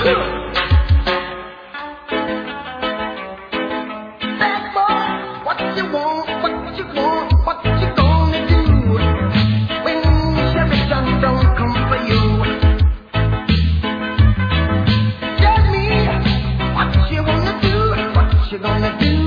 Bad boy, what you want, what you want, what you gonna do when Sheridan don't come for you? Tell me what you wanna do, what you gonna do?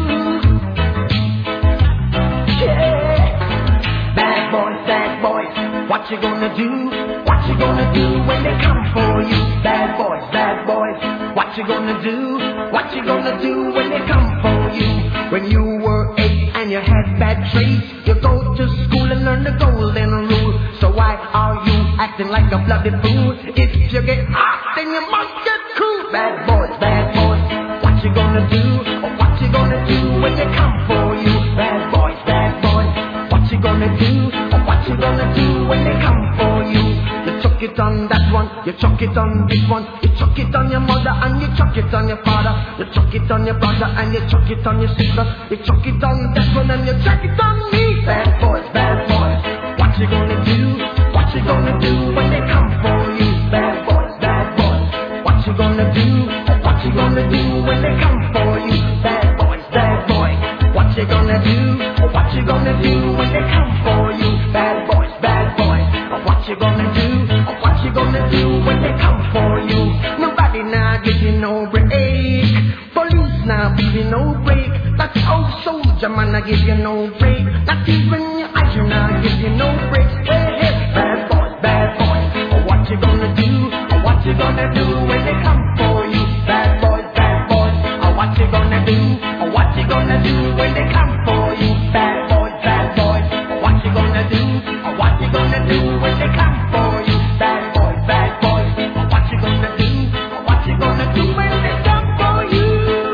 Yeah, bad boys, what you gonna do? What you gonna do when they come for you? Bad boys, what you gonna do? What you gonna do when they come for you? When you were 8 and you had bad traits, you go to school and learn the golden rule. So why are you acting like a bloody fool? If you get hot, then you must get cool. Bad boys, what you gonna do? Or what you gonna do when they come for you? Bad boys, what you gonna do? Or what you gonna do when they come for you? You chuck it on that one, you chuck it on this one, you chuck it on your mother and you chuck it on your father, you chuck it on your brother and you chuck it on your sister, you chuck it on that one and you chuck it on me. Bad boys, what you gonna do? What you gonna do when they come for you? Bad boys, what you gonna do? What you gonna do when they come for you? Bad boys, what you gonna do? What you gonna do when they come for you? Bad boys, what you gonna do? What you gonna do when they come for you? Nobody now give you no break. Police now give you no break. That old soldier man I give you no break. Not even your eyes now give you no break. Hey, bad boys, what you gonna do? What you gonna do when they come for you? Bad boys, what you gonna do? What you gonna do when they come for you? Bad boys, what you gonna do? What you gonna do when they come for you? Bad boys, what you gonna do? What you gonna do when they come for you?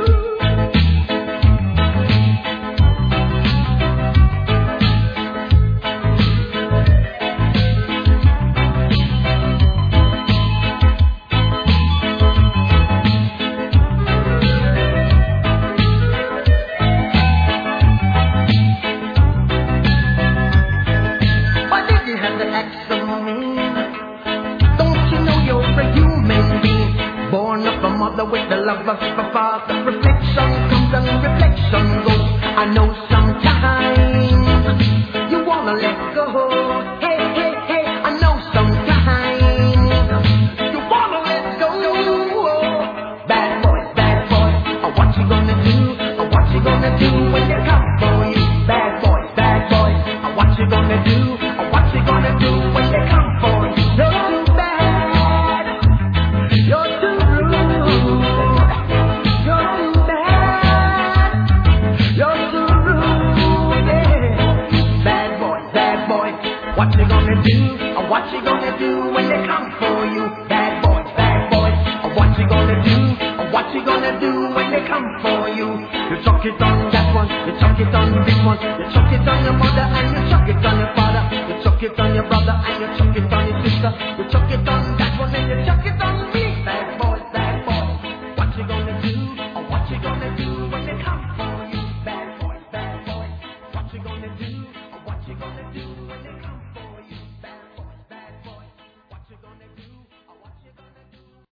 With the love of a father, reflection comes and reflection goes. I know sometimes you wanna let go. Hey, I know sometimes you wanna let go. Bad boys, what you gonna do? What you gonna do when they come for you? Bad boys, what you gonna do? What you gonna do when they come for you? You're too bad, you're too rude. What you gonna do? What you gonna do when they come for you? Bad boys, what you gonna do? What you gonna do when they come for you? You chuck it on that one, you chuck it on this one, you chuck it on your mother and you chuck it on your father, you chuck it on your brother and you chuck it on your sister, you chuck it on that one and you chuck it on